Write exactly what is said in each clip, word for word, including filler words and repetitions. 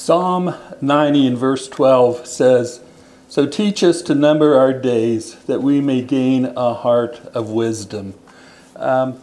Psalm ninety and verse twelve says, "So teach us to number our days, that we may gain a heart of wisdom." Um,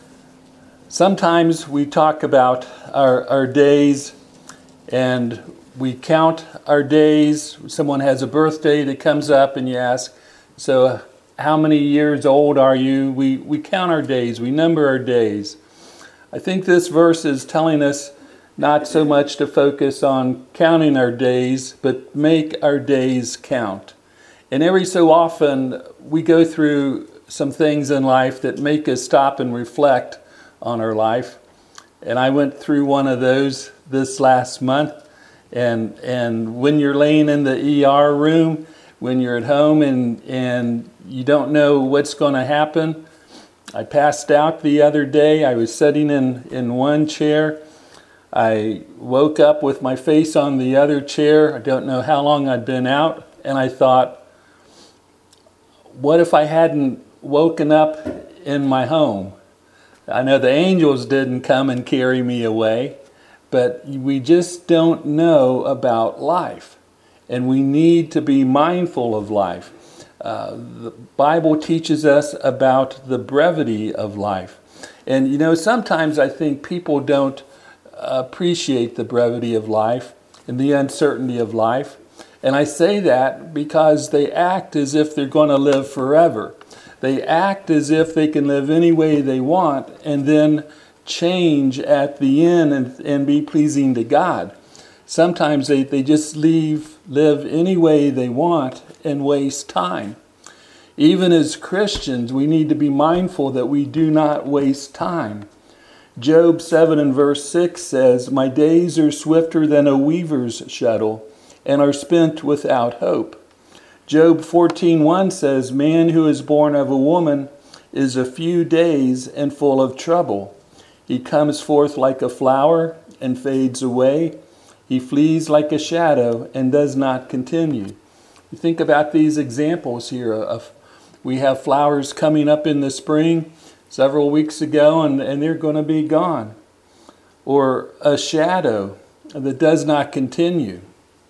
sometimes we talk about our, our days, and we count our days. Someone has a birthday that comes up, and you ask, so how many years old are you? We, we count our days. We number our days. I think this verse is telling us not so much to focus on counting our days, but make our days count. And every so often, we go through some things in life that make us stop and reflect on our life. And I went through one of those this last month. And and when you're laying in the E R room, when you're at home and, and you don't know what's going to happen, I passed out the other day. I was sitting in, in one chair. I woke up with my face on the other chair. I don't know how long I'd been out. And I thought, what if I hadn't woken up in my home? I know the angels didn't come and carry me away, but we just don't know about life. And we need to be mindful of life. Uh, the Bible teaches us about the brevity of life. And, you know, sometimes I think people don't appreciate the brevity of life and the uncertainty of life. And I say that because they act as if they're going to live forever. They act as if they can live any way they want and then change at the end and, and be pleasing to God. Sometimes they, they just leave, live any way they want and waste time. Even as Christians, we need to be mindful that we do not waste time. Job seven and verse six says, "My days are swifter than a weaver's shuttle, and are spent without hope." Job fourteen one says, "Man who is born of a woman is a few days and full of trouble. He comes forth like a flower and fades away. He flees like a shadow and does not continue." You think about these examples here of we have flowers coming up in the spring several weeks ago, and, and they're going to be gone. Or a shadow that does not continue.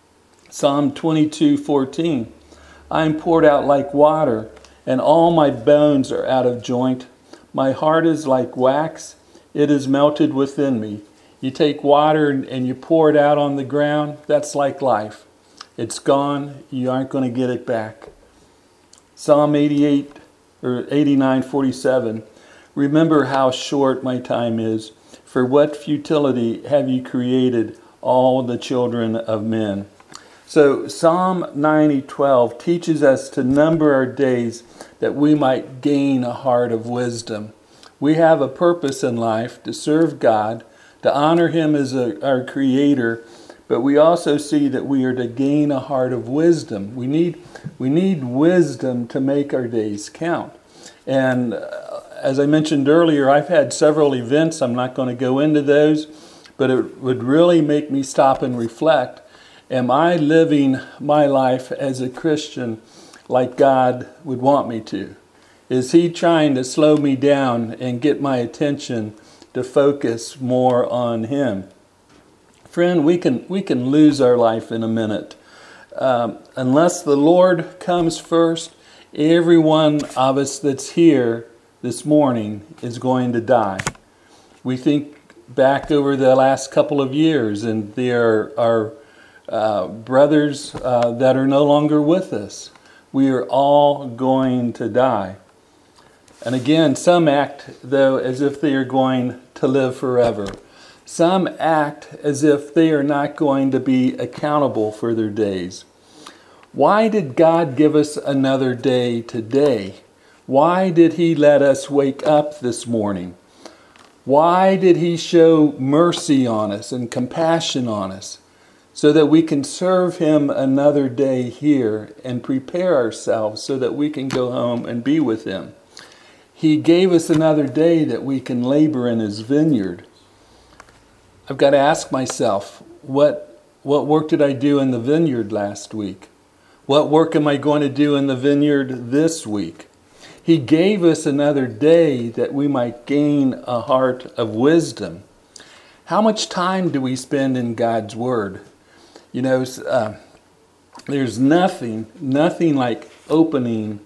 Psalm twenty-two fourteen, "I am poured out like water, and all my bones are out of joint. My heart is like wax, it is melted within me." You take water and, and you pour it out on the ground, that's like life. It's gone, you aren't going to get it back. Psalm eighty-eight or eighty-nine forty-seven, "Remember how short my time is. For what futility have you created all the children of men?" So Psalm ninety twelve teaches us to number our days that we might gain a heart of wisdom. We have a purpose in life to serve God, to honor Him as a, our Creator, but we also see that we are to gain a heart of wisdom. We need, we need wisdom to make our days count. And uh, as I mentioned earlier, I've had several events. I'm not going to go into those, but it would really make me stop and reflect. Am I living my life as a Christian like God would want me to? Is He trying to slow me down and get my attention to focus more on Him? Friend, we can we can lose our life in a minute. Um, unless the Lord comes first, every one of us that's here this morning is going to die. We think back over the last couple of years, and there are uh, brothers uh, that are no longer with us. We are all going to die. And again, some act, though, as if they are going to live forever. Some act as if they are not going to be accountable for their days. Why did God give us another day today? Why did He let us wake up this morning? Why did He show mercy on us and compassion on us so that we can serve Him another day here and prepare ourselves so that we can go home and be with Him? He gave us another day that we can labor in His vineyard. I've got to ask myself, what, what work did I do in the vineyard last week? What work am I going to do in the vineyard this week? He gave us another day that we might gain a heart of wisdom. How much time do we spend in God's Word? You know, uh, there's nothing, nothing like opening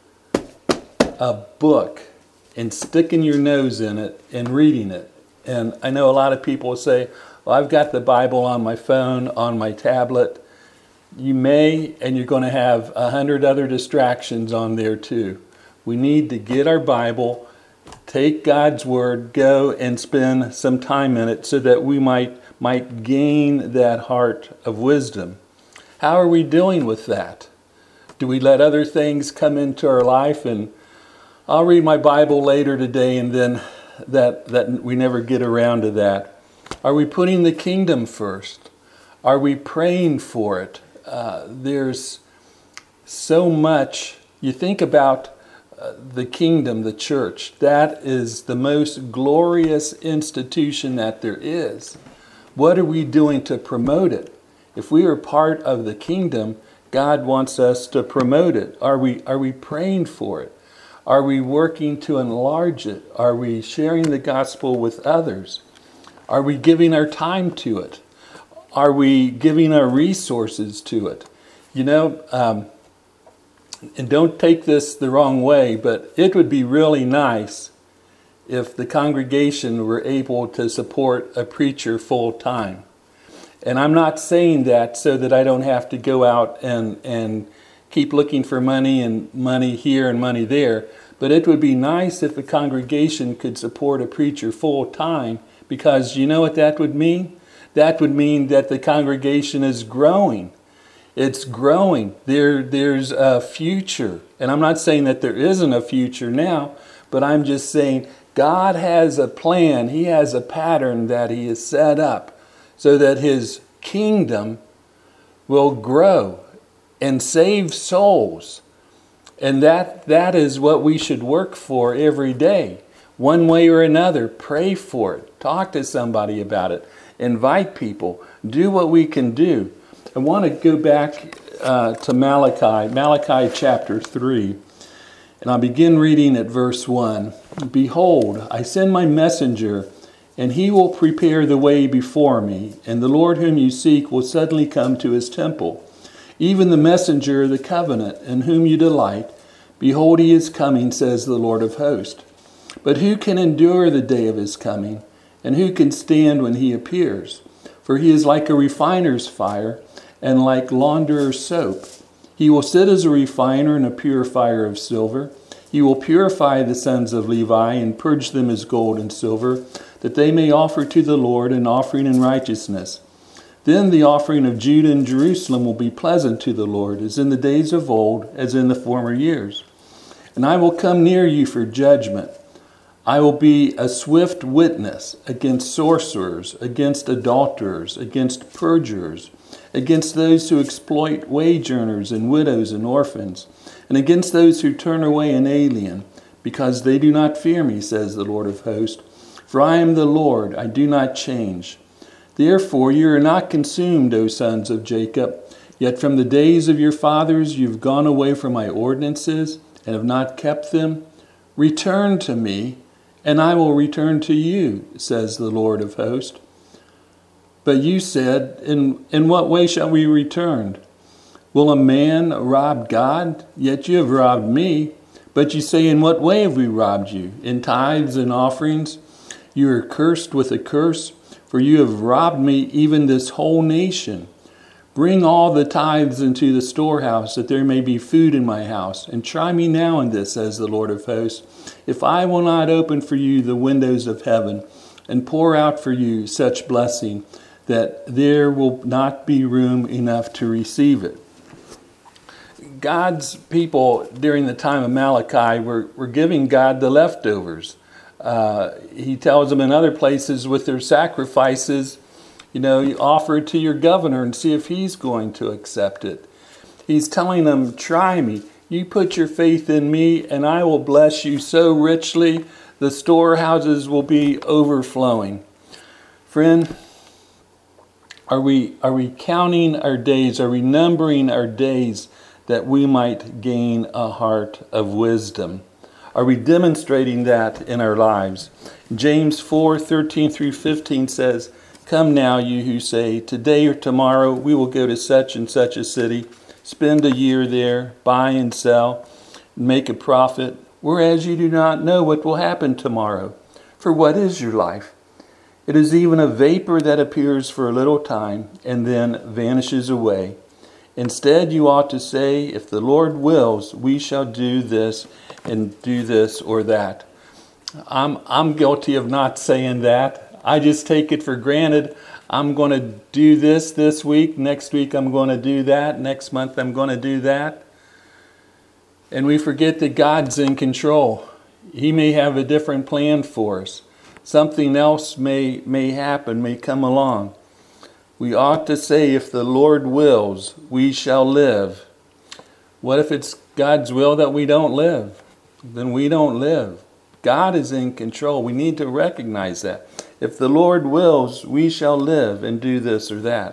a book and sticking your nose in it and reading it. And I know a lot of people say, well, I've got the Bible on my phone, on my tablet. You may, and you're going to have a hundred other distractions on there too. We need to get our Bible, take God's Word, go and spend some time in it so that we might, might gain that heart of wisdom. How are we doing with that? Do we let other things come into our life and I'll read my Bible later today, and then that, that we never get around to that? Are we putting the kingdom first? Are we praying for it? Uh, there's so much. You think about uh, the kingdom, the church. That is the most glorious institution that there is. What are we doing to promote it? If we are part of the kingdom, God wants us to promote it. Are we, are we praying for it? Are we working to enlarge it? Are we sharing the gospel with others? Are we giving our time to it? Are we giving our resources to it? You know, um, and don't take this the wrong way, but it would be really nice if the congregation were able to support a preacher full time. And I'm not saying that so that I don't have to go out and, and keep looking for money and money here and money there. But it would be nice if the congregation could support a preacher full time, because you know what that would mean? That would mean that the congregation is growing. It's growing. There, there's a future. And I'm not saying that there isn't a future now, but I'm just saying God has a plan. He has a pattern that He has set up so that His kingdom will grow and save souls. And that that is what we should work for every day. One way or another, pray for it. Talk to somebody about it. Invite people. Do what we can do. I want to go back uh, to Malachi, Malachi chapter three. And I'll begin reading at verse one. Behold, I send my messenger, and he will prepare the way before me. And the Lord whom you seek will suddenly come to his temple. Even the messenger of the covenant, in whom you delight. Behold, he is coming, says the Lord of hosts. But who can endure the day of his coming? And who can stand when he appears? For he is like a refiner's fire, and like launderer's soap. He will sit as a refiner and a purifier of silver. He will purify the sons of Levi, and purge them as gold and silver, that they may offer to the Lord an offering in righteousness. Then the offering of Judah and Jerusalem will be pleasant to the Lord, as in the days of old, as in the former years. And I will come near you for judgment. I will be a swift witness against sorcerers, against adulterers, against perjurers, against those who exploit wage earners and widows and orphans, and against those who turn away an alien, because they do not fear me, says the Lord of hosts. For I am the Lord, I do not change. Therefore you are not consumed, O sons of Jacob. Yet from the days of your fathers you have gone away from my ordinances, and have not kept them. Return to me, and I will return to you, says the Lord of hosts. But you said, in, in what way shall we return? Will a man rob God? Yet you have robbed me. But you say, in what way have we robbed you? In tithes and offerings? You are cursed with a curse, for you have robbed me, even this whole nation. Bring all the tithes into the storehouse, that there may be food in my house. And try me now in this, says the Lord of hosts, if I will not open for you the windows of heaven, and pour out for you such blessing, that there will not be room enough to receive it. God's people during the time of Malachi were, were giving God the leftovers. Uh, he tells them in other places with their sacrifices, you know, you offer it to your governor and see if he's going to accept it. He's telling them, try me. You put your faith in me and I will bless you so richly, the storehouses will be overflowing. Friend, are we, are we counting our days? Are we numbering our days that we might gain a heart of wisdom? Are we demonstrating that in our lives? James four, thirteen through fifteen says, Come now, you who say, today or tomorrow we will go to such and such a city, spend a year there, buy and sell, and make a profit, whereas you do not know what will happen tomorrow. For what is your life? It is even a vapor that appears for a little time and then vanishes away. Instead, you ought to say, if the Lord wills, we shall do this and do this or that. I'm I'm guilty of not saying that. I just take it for granted. I'm going to do this this week. Next week I'm going to do that. Next month I'm going to do that. And we forget that God's in control. He may have a different plan for us. Something else may may happen, may come along. We ought to say, if the Lord wills, we shall live. What if it's God's will that we don't live? Then we don't live. God is in control. We need to recognize that. If the Lord wills, we shall live and do this or that.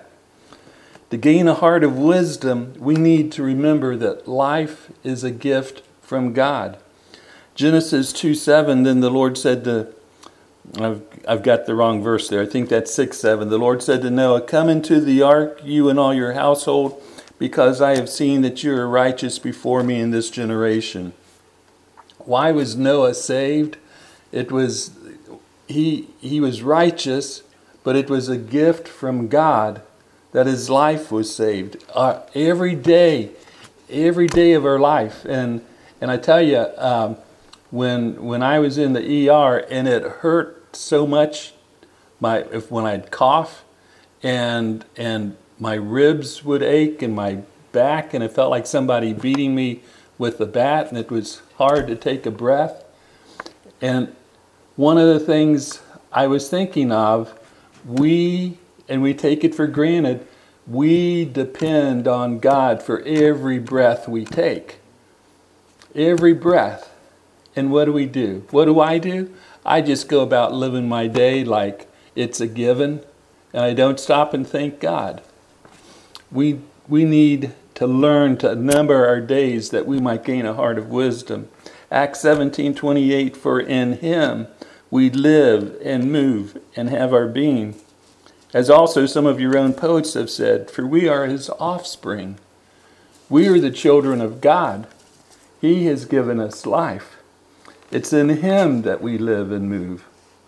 To gain a heart of wisdom, we need to remember that life is a gift from God. Genesis two seven, then the Lord said to I've, I've got the wrong verse there. I think that's six seven. The Lord said to Noah, come into the ark, you and all your household, because I have seen that you are righteous before me in this generation. Why was Noah saved? It was, he, he was righteous, but it was a gift from God that his life was saved. Uh, every day, every day of our life. And, and I tell you, um, when, when I was in the E R and it hurt so much, my if when I'd cough and and my ribs would ache and my back, and it felt like somebody beating me with a bat, and it was hard to take a breath. And one of the things I was thinking of, we and we take it for granted, we depend on God for every breath we take. Every breath. And what do we do? What do I do? I just go about living my day like it's a given, and I don't stop and thank God. We we need to learn to number our days that we might gain a heart of wisdom. Acts seventeen twenty-eight, for in him we live and move and have our being. As also some of your own poets have said, for we are his offspring. We are the children of God. He has given us life. It's in him that we live and move.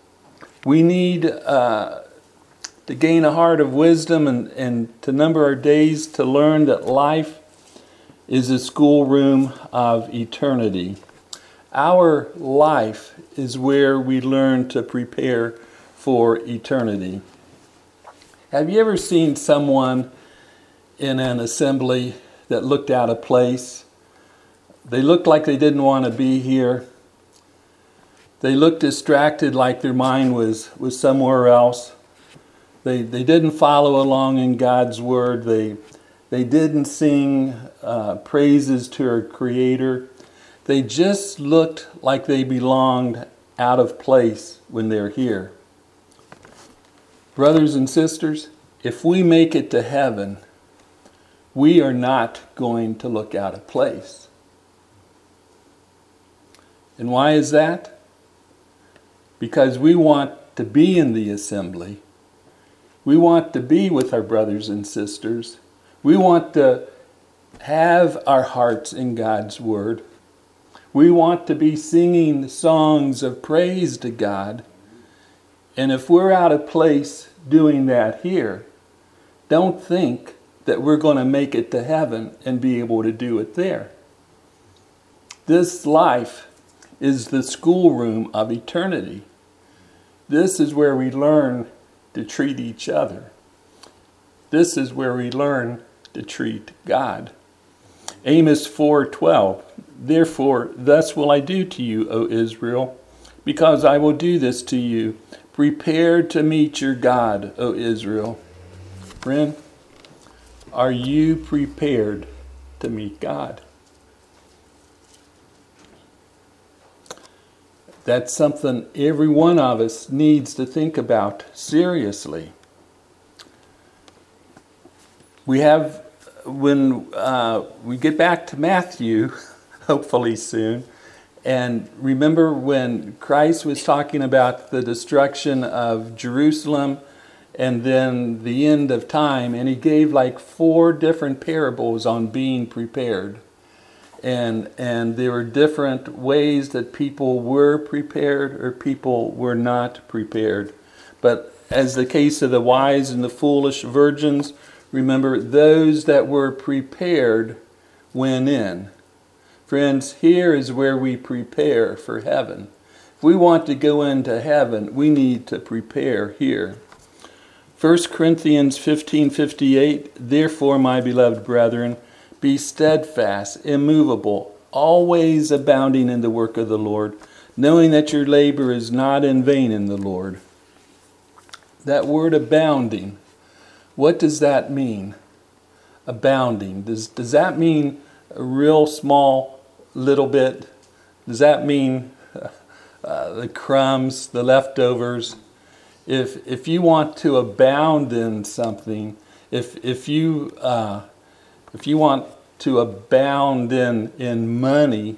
We need uh, to gain a heart of wisdom and, and to number our days to learn that life is a schoolroom of eternity. Our life is where we learn to prepare for eternity. Have you ever seen someone in an assembly that looked out of place? They looked like they didn't want to be here. They looked distracted, like their mind was, was somewhere else. They they didn't follow along in God's word. They they didn't sing uh, praises to our Creator. They just looked like they belonged out of place when they're here. Brothers and sisters, if we make it to heaven, we are not going to look out of place. And why is that? Because we want to be in the assembly. We want to be with our brothers and sisters. We want to have our hearts in God's word. We want to be singing songs of praise to God. And if we're out of place doing that here, don't think that we're going to make it to heaven and be able to do it there. This life is the schoolroom of eternity. This is where we learn to treat each other. This is where we learn to treat God. Amos four twelve, therefore, thus will I do to you, O Israel, because I will do this to you. Prepare to meet your God, O Israel. Friend, are you prepared to meet God? That's something every one of us needs to think about seriously. We have, when uh, we get back to Matthew, hopefully soon, and remember when Christ was talking about the destruction of Jerusalem and then the end of time, and he gave like four different parables on being prepared. And and there were different ways that people were prepared or people were not prepared. But as the case of the wise and the foolish virgins, remember, those that were prepared went in. Friends, here is where we prepare for heaven. If we want to go into heaven, we need to prepare here. First Corinthians fifteen fifty-eight, therefore, my beloved brethren, be steadfast, immovable, always abounding in the work of the Lord, knowing that your labor is not in vain in the Lord. That word abounding, what does that mean? Abounding. Does, does that mean a real small little bit? Does that mean uh, the crumbs, the leftovers? If if you want to abound in something, if if you uh, if you want to abound in in money,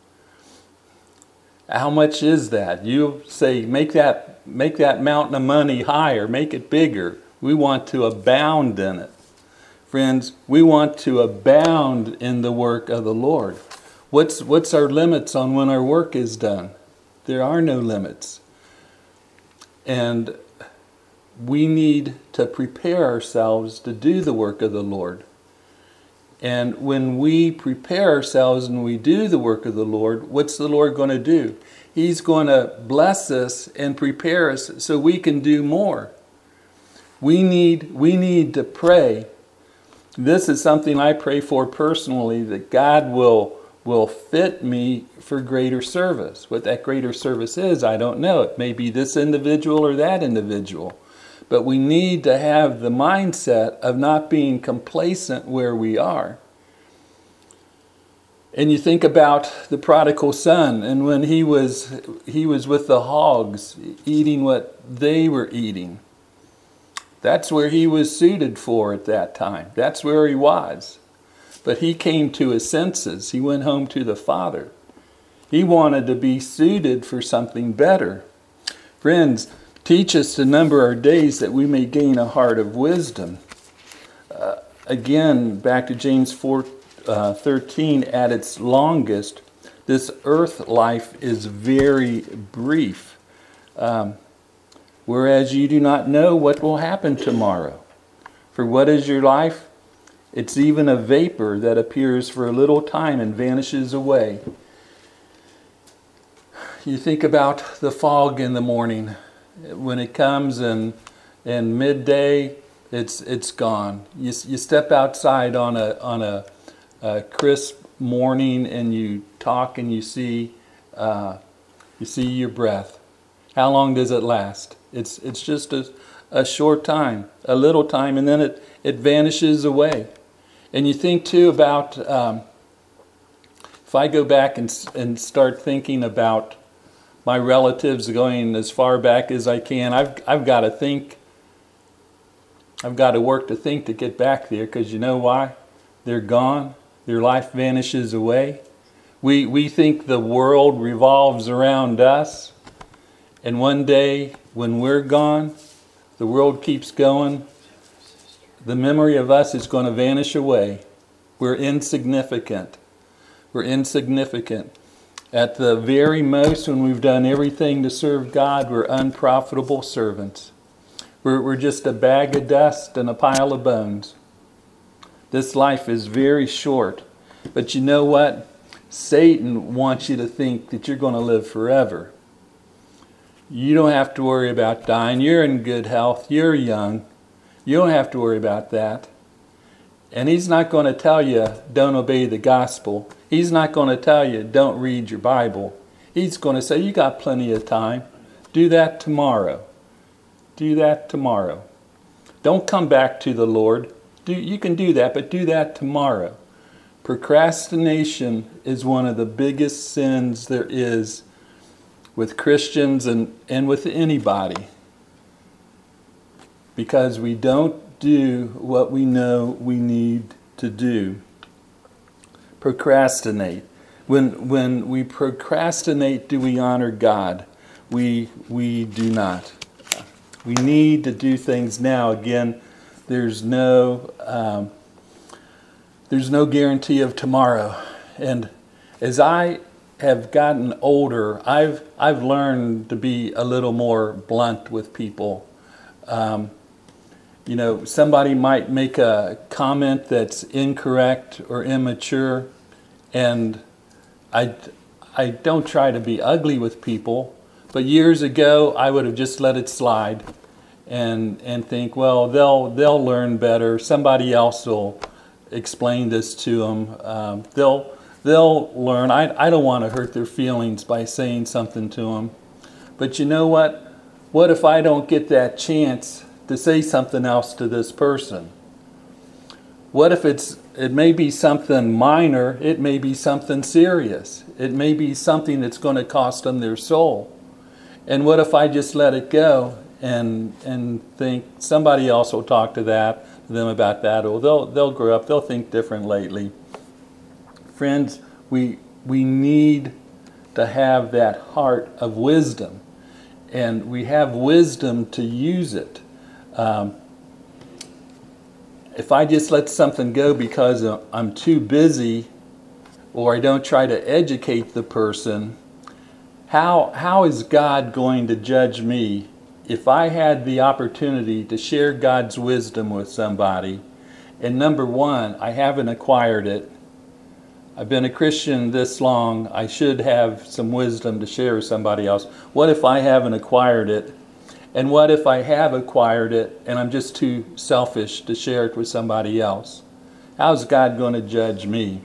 how much is that? You say make that make that mountain of money higher, make it bigger. We want to abound in it. Friends, we want to abound in the work of the Lord. What's what's our limits on when our work is done? There are no limits. And we need to prepare ourselves to do the work of the Lord. And when we prepare ourselves and we do the work of the Lord, what's the Lord going to do? He's going to bless us and prepare us so we can do more. We need, we need to pray. This is something I pray for personally, that God will will fit me for greater service. What that greater service is, I don't know. It may be this individual or that individual. But we need to have the mindset of not being complacent where we are. And you think about the prodigal son, and when he was he was with the hogs, eating what they were eating. That's where he was suited for at that time. That's where he was. But he came to his senses. He went home to the Father. He wanted to be suited for something better. Friends, teach us to number our days that we may gain a heart of wisdom. Uh, again, back to James four thirteen, at its longest, this earth life is very brief. Um, whereas you do not know what will happen tomorrow. For what is your life? It's even a vapor that appears for a little time and vanishes away. You think about the fog in the morning. When it comes and and midday, it's it's gone. You you step outside on a on a, a crisp morning and you talk and you see uh, you see your breath. How long does it last? It's it's just a a short time, a little time, and then it it vanishes away. And you think too about um, if I go back and and start thinking about my relatives going as far back as I can. I've I've got to think. I've got to work to think to get back there, because you know why? They're gone. Their life vanishes away. We we think the world revolves around us, and one day when we're gone, the world keeps going. The memory of us is going to vanish away. We're insignificant. We're insignificant. At the very most, when we've done everything to serve God, we're unprofitable servants. We're, we're just a bag of dust and a pile of bones. This life is very short. But you know what? Satan wants you to think that you're going to live forever. You don't have to worry about dying. You're in good health. You're young. You don't have to worry about that. And he's not going to tell you, don't obey the gospel. He's not going to tell you, don't read your Bible. He's going to say, you got plenty of time. Do that tomorrow. Do that tomorrow. Don't come back to the Lord. Do, you can do that, but do that tomorrow. Procrastination is one of the biggest sins there is with Christians and, and with anybody. Because we don't do what we know we need to do. Procrastinate. When when we procrastinate, do we honor God? We we do not. We need to do things now. Again, there's no um, there's no guarantee of tomorrow. And as I have gotten older, I've I've learned to be a little more blunt with people. Um, you know, somebody might make a comment that's incorrect or immature, and I I don't try to be ugly with people. But years ago, I would have just let it slide, and and think, well, they'll they'll learn better. Somebody else will explain this to them. Um, they'll they'll learn. I I don't want to hurt their feelings by saying something to them. But you know what? What if I don't get that chance to say something else to this person? What if it's it may be something minor? It may be something serious. It may be something that's going to cost them their soul. And what if I just let it go and and think somebody else will talk to that to them about that, or they'll they'll grow up, they'll think different lately. Friends, we we need to have that heart of wisdom, and we have wisdom to use it. Um, if I just let something go because I'm too busy, or I don't try to educate the person, How how is God going to judge me if I had the opportunity to share God's wisdom with somebody, and number one, I haven't acquired it? I've been a Christian this long, I should have some wisdom to share with somebody else. What if I haven't acquired it? And what if I have acquired it and I'm just too selfish to share it with somebody else? How's God going to judge me?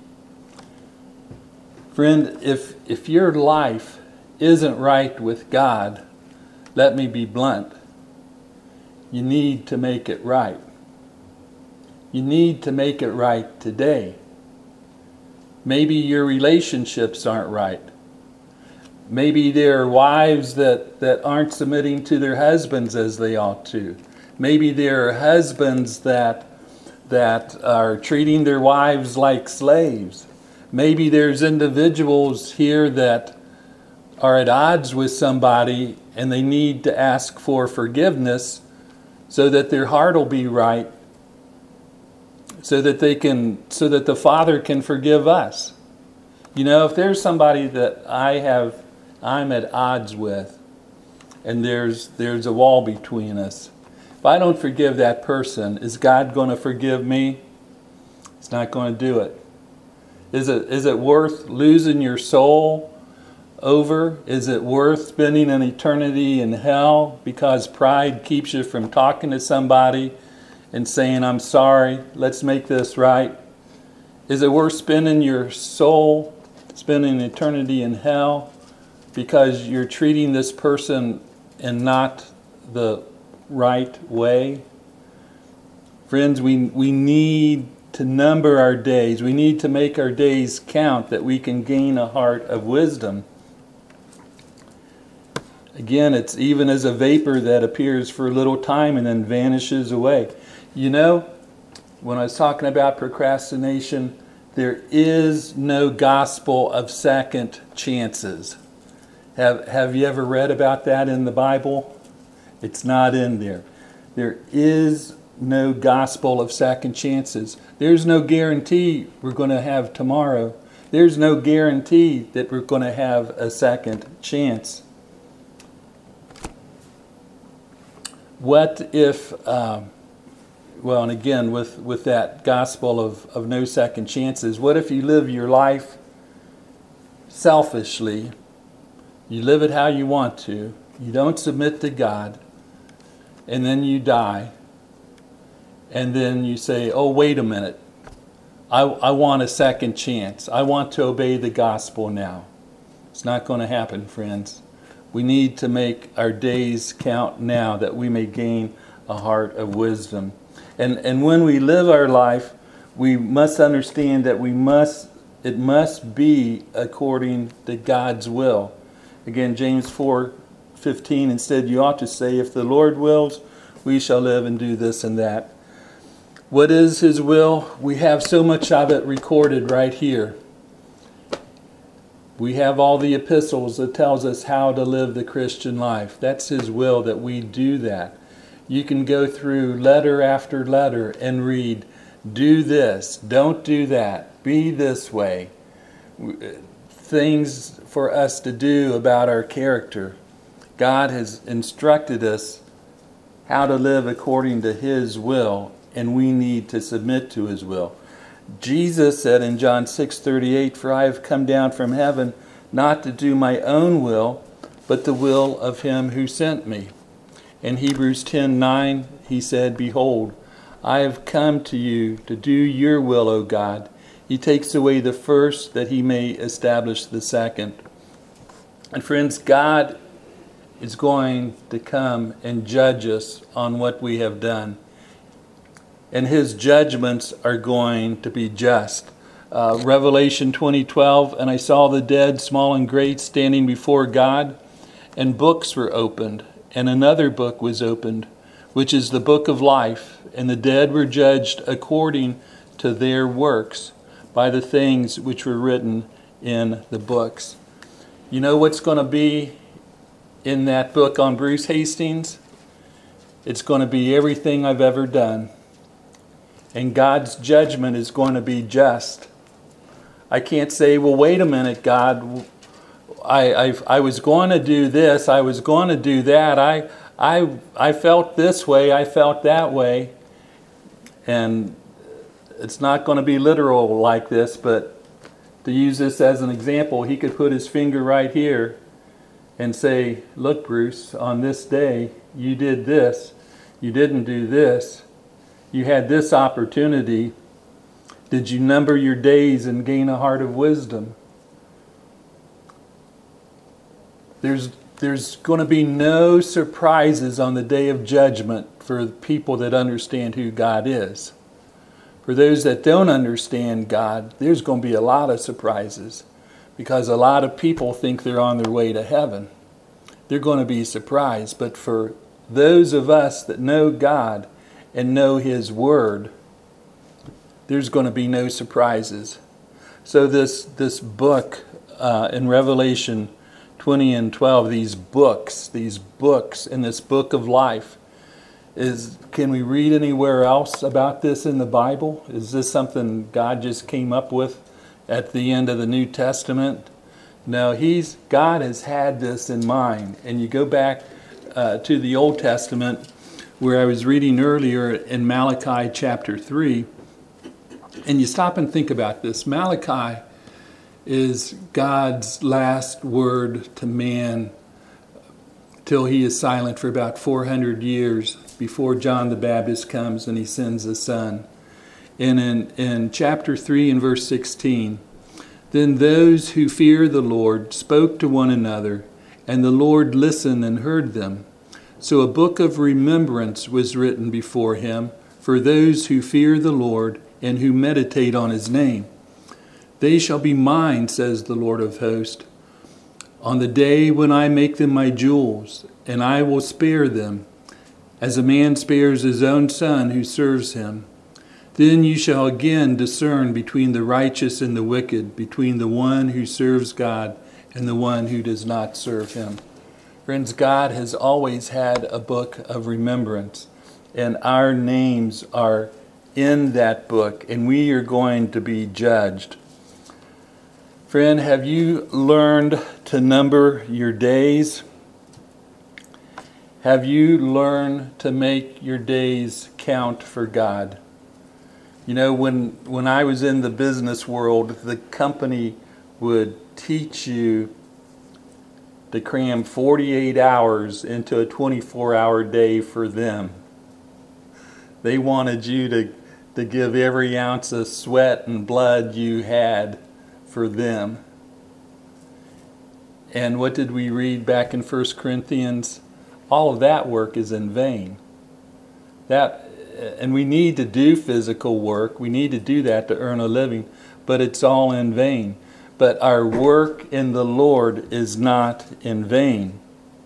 Friend, if if your life isn't right with God, let me be blunt. You need to make it right. You need to make it right today. Maybe your relationships aren't right. Maybe there are wives that, that aren't submitting to their husbands as they ought to. Maybe there are husbands that that are treating their wives like slaves. Maybe there's individuals here that are at odds with somebody and they need to ask for forgiveness so that their heart will be right, so that they can so that the Father can forgive us. You know, if there's somebody that I have I'm at odds with, and there's there's a wall between us, if I don't forgive that person, is God going to forgive me? It's not going to do it. Is it is it worth losing your soul over? Is it worth spending an eternity in hell because pride keeps you from talking to somebody and saying, I'm sorry, let's make this right? Is it worth spending your soul, spending eternity in hell because you're treating this person in not the right way? Friends, we we need to number our days. We need to make our days count that we can gain a heart of wisdom. Again, it's even as a vapor that appears for a little time and then vanishes away. You know, when I was talking about procrastination, there is no gospel of second chances. Have Have you ever read about that in the Bible? It's not in there. There is no gospel of second chances. There's no guarantee we're going to have tomorrow. There's no guarantee that we're going to have a second chance. What if, um, well, and again, with, with that gospel of, of no second chances, what if you live your life selfishly? You live it how you want to. You don't submit to God. And then you die. And then you say, oh, wait a minute. I, I want a second chance. I want to obey the gospel now. It's not going to happen, friends. We need to make our days count now that we may gain a heart of wisdom. And and when we live our life, we must understand that we must it must be according to God's will. Again, James four fifteen, instead you ought to say, if the Lord wills, we shall live and do this and that. What is His will? We have so much of it recorded right here. We have all the epistles that tells us how to live the Christian life. That's His will that we do that. You can go through letter after letter and read, do this, don't do that, be this way. Things for us to do about our character. God has instructed us how to live according to His will, and we need to submit to His will. Jesus said in John six thirty-eight, "For I have come down from heaven not to do my own will, but the will of Him who sent me." In Hebrews ten nine, He said, "Behold, I have come to you to do your will, O God." He takes away the first that He may establish the second. And friends, God is going to come and judge us on what we have done. And His judgments are going to be just. Uh, Revelation twenty twelve, "And I saw the dead, small and great, standing before God, and books were opened, and another book was opened, which is the book of life, and the dead were judged according to their works by the things which were written in the books." You know what's going to be in that book on Bruce Hastings? It's going to be everything I've ever done. And God's judgment is going to be just. I can't say, well, wait a minute, God, I I, I was going to do this, I was going to do that, I, I, I felt this way, I felt that way. And it's not going to be literal like this, but to use this as an example, He could put His finger right here and say, look, Bruce, on this day, you did this, you didn't do this, you had this opportunity. Did you number your days and gain a heart of wisdom? There's, there's going to be no surprises on the day of judgment for people that understand who God is. For those that don't understand God, there's going to be a lot of surprises, because a lot of people think they're on their way to heaven. They're going to be surprised. But for those of us that know God and know His Word, there's going to be no surprises. So this this book uh, in Revelation twenty and twelve, these books, these books in this book of life, is, can we read anywhere else about this in the Bible? Is this something God just came up with at the end of the New Testament? No, He's God has had this in mind. And you go back uh, to the Old Testament, where I was reading earlier in Malachi chapter three, and you stop and think about this. Malachi is God's last word to man till He is silent for about four hundred years before John the Baptist comes and He sends a son. And in, in chapter three and verse sixteen, "Then those who fear the Lord spoke to one another, and the Lord listened and heard them. So a book of remembrance was written before Him for those who fear the Lord and who meditate on His name. They shall be mine, says the Lord of hosts, on the day when I make them my jewels, and I will spare them, as a man spares his own son who serves him. Then you shall again discern between the righteous and the wicked, between the one who serves God and the one who does not serve Him." Friends, God has always had a book of remembrance, and our names are in that book, and we are going to be judged. Friend, have you learned to number your days? Have you learned to make your days count for God? You know, when when I was in the business world, the company would teach you to cram forty-eight hours into a twenty-four hour day for them. They wanted you to, to give every ounce of sweat and blood you had for them. And what did we read back in First Corinthians? All of that work is in vain. That, and we need to do physical work. We need to do that to earn a living, but it's all in vain. But our work in the Lord is not in vain.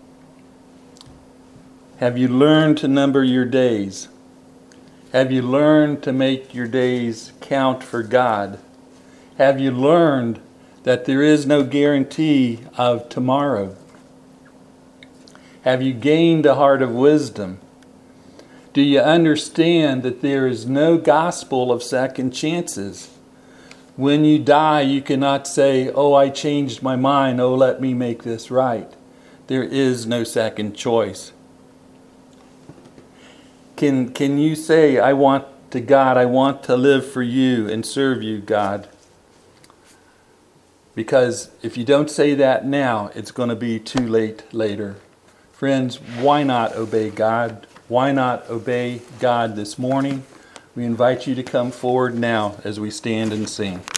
Have you learned to number your days? Have you learned to make your days count for God? Have you learned that there is no guarantee of tomorrow? Have you gained a heart of wisdom? Do you understand that there is no gospel of second chances? When you die, you cannot say, oh, I changed my mind. Oh, let me make this right. There is no second choice. Can, can you say, I want to God, I want to live for you and serve you, God? Because if you don't say that now, it's going to be too late later. Friends, why not obey God? Why not obey God this morning? We invite you to come forward now as we stand and sing.